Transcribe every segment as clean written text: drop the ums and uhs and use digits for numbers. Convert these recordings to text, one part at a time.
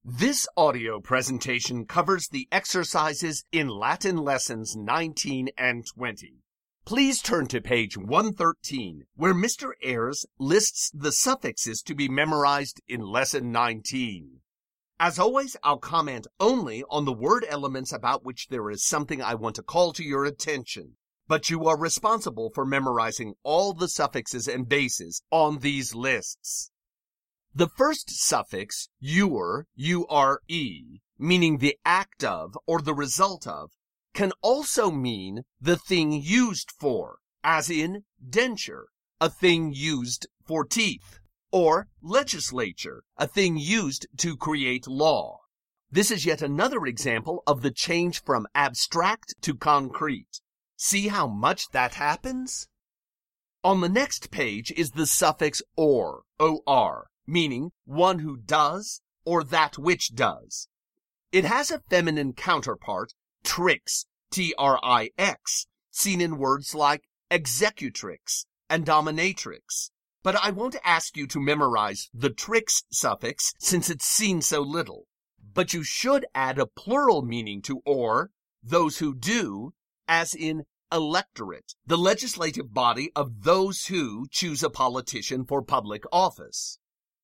This audio presentation covers the exercises in Latin lessons 19 and 20. Please turn to page 113, where Mr. Ayres lists the suffixes to be memorized in lesson 19. As always, I'll comment only on the word elements about which there is something I want to call to your attention, but you are responsible for memorizing all the suffixes and bases on these lists. The first suffix, ure, U-R-E, meaning the act of or the result of, can also mean the thing used for, as in denture, a thing used for teeth, or legislature, a thing used to create law. This is yet another example of the change from abstract to concrete. See how much that happens? On the next page is the suffix or, O-R, meaning one who does or that which does. It has a feminine counterpart, trix, T-R-I-X, seen in words like executrix and dominatrix. But I won't ask you to memorize the trix suffix since it's seen so little. But you should add a plural meaning to or, those who do, as in electorate, the legislative body of those who choose a politician for public office.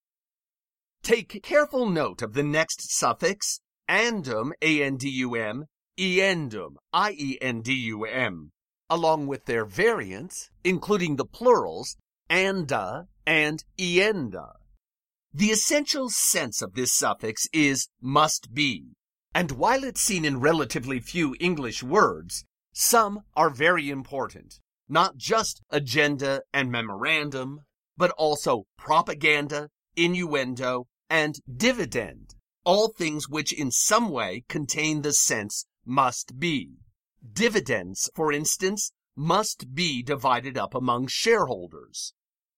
Take careful note of the next suffix, andum, A-N-D-U-M, iendum, I-E-N-D-U-M, along with their variants, including the plurals, anda and ienda. The essential sense of this suffix is must be, and while it's seen in relatively few English words, some are very important, not just agenda and memorandum, but also propaganda, innuendo, and dividend, all things which in some way contain the sense must be. Dividends, for instance, must be divided up among shareholders.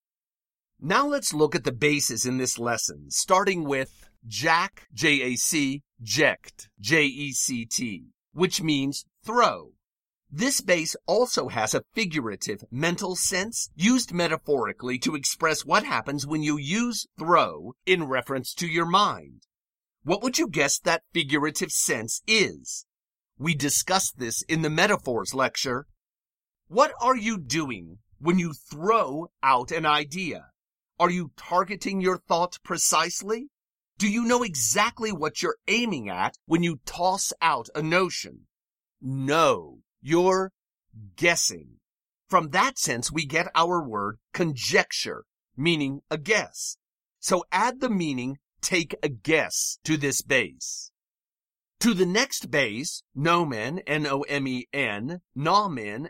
Now let's look at the bases in this lesson, starting with jack, J-A-C, ject, J-E-C-T, which means throw. This base also has a figurative mental sense used metaphorically to express what happens when you use throw in reference to your mind. What would you guess that figurative sense is? We discussed this in the metaphors lecture. What are you doing when you throw out an idea? Are you targeting your thought precisely? Do you know exactly what you're aiming at when you toss out a notion? No. You're guessing. From that sense, we get our word conjecture, meaning a guess. So add the meaning take a guess to this base. To the next base, nomen, N-O-M-E-N, nomin,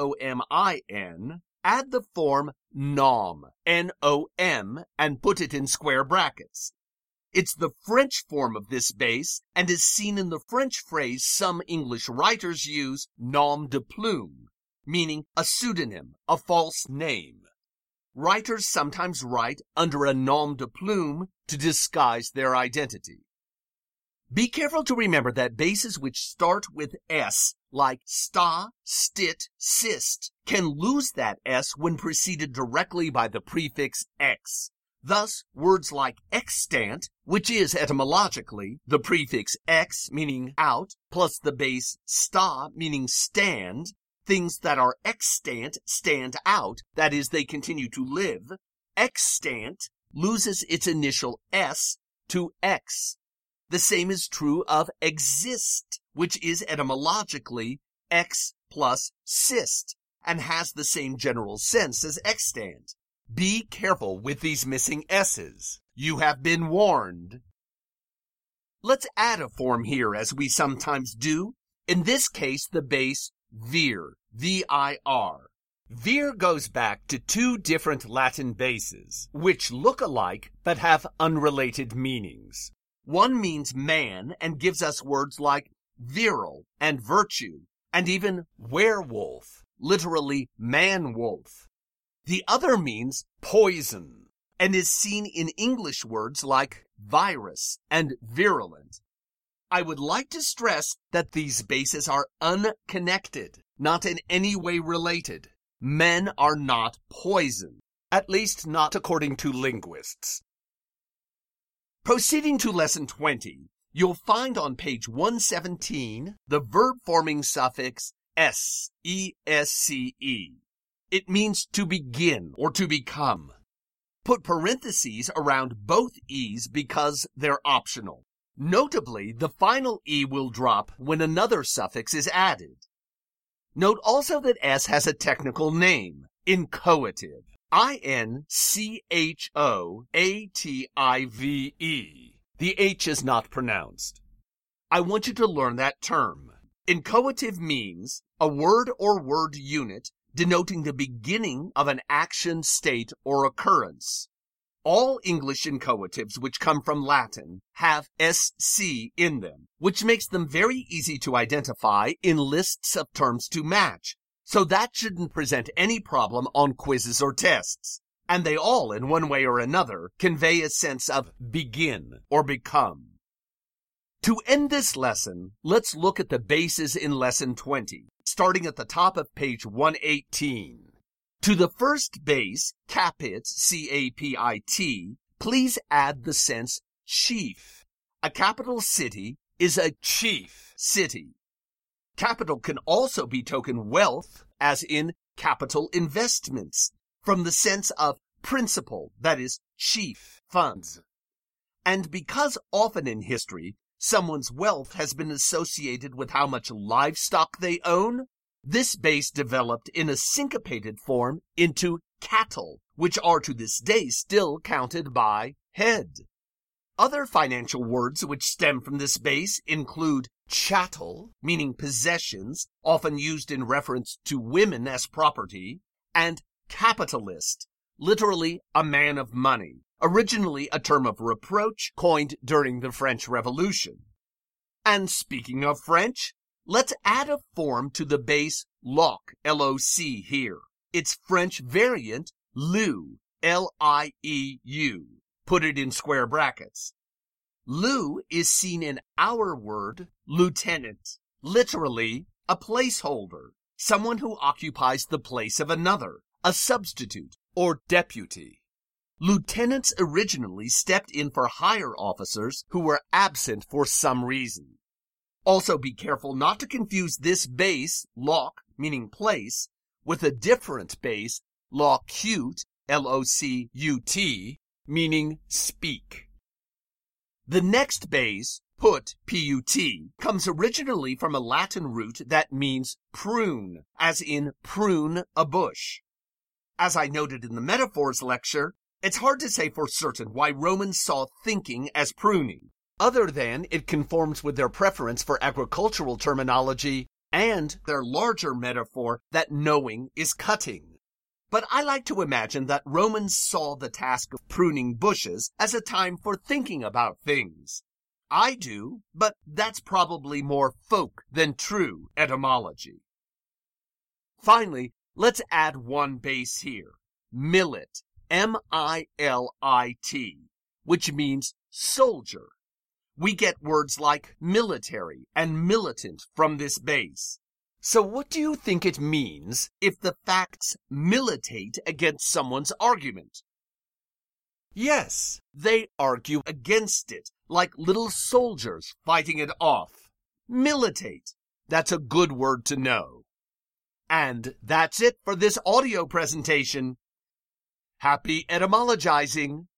N-O-M-I-N, add the form nom, N-O-M, and put it in square brackets. It's the French form of this base and is seen in the French phrase some English writers use, nom de plume, meaning a pseudonym, a false name. Writers sometimes write under a nom de plume to disguise their identity. Be careful to remember that bases which start with S, like sta, stit, sist, can lose that S when preceded directly by the prefix X. Thus, words like extant, which is etymologically the prefix X meaning out, plus the base sta meaning stand, things that are extant stand out, that is, they continue to live. Extant loses its initial S to X. The same is true of exist, which is etymologically X plus sist, and has the same general sense as extant. Be careful with these missing S's. You have been warned. Let's add a form here as we sometimes do. In this case, the base vir, V-I-R. Vir goes back to two different Latin bases, which look alike but have unrelated meanings. One means man and gives us words like virile and virtue, and even werewolf, literally man-wolf. The other means poison, and is seen in English words like virus and virulent. I would like to stress that these bases are unconnected, not in any way related. Men are not poison, at least not according to linguists. Proceeding to lesson 20, you'll find on page 117 the verb-forming suffix S-E-S-C-E. It means to begin or to become. Put parentheses around both E's because they're optional. Notably, the final E will drop when another suffix is added. Note also that S has a technical name, inchoative. I-N-C-H-O-A-T-I-V-E. The H is not pronounced. I want you to learn that term. Inchoative means a word or word unit denoting the beginning of an action, state, or occurrence. All English inchoatives which come from Latin have SC in them, which makes them very easy to identify in lists of terms to match. So that shouldn't present any problem on quizzes or tests. And they all, in one way or another, convey a sense of begin or become. To end this lesson, let's look at the bases in lesson 20, starting at the top of page 118. To the first base, capit, C-A-P-I-T, please add the sense chief. A capital city is a chief city. Capital can also be token wealth, as in capital investments, from the sense of principal, that is, chief funds. And because often in history, someone's wealth has been associated with how much livestock they own, this base developed in a syncopated form into cattle, which are to this day still counted by head. Other financial words which stem from this base include chattel, meaning possessions, often used in reference to women as property, and capitalist, literally a man of money, originally a term of reproach coined during the French Revolution. And speaking of French, let's add a form to the base loc, L-O-C here. Its French variant, lieu, L-I-E-U. Put it in square brackets. Lieu is seen in our word, lieutenant, literally a placeholder, someone who occupies the place of another, a substitute or deputy. Lieutenants originally stepped in for higher officers who were absent for some reason. Also be careful not to confuse this base, loc, meaning place, with a different base, locute, L-O-C-U-T, meaning speak. The next base, put, P-U-T, comes originally from a Latin root that means prune, as in prune a bush. As I noted in the metaphors lecture, it's hard to say for certain why Romans saw thinking as pruning, other than it conforms with their preference for agricultural terminology and their larger metaphor that knowing is cutting. But I like to imagine that Romans saw the task of pruning bushes as a time for thinking about things. I do, but that's probably more folk than true etymology. Finally, let's add one base here, millet, M-I-L-I-T, which means soldier. We get words like military and militant from this base. So what do you think it means if the facts militate against someone's argument? Yes, they argue against it, like little soldiers fighting it off. Militate. That's a good word to know. And that's it for this audio presentation. Happy etymologizing!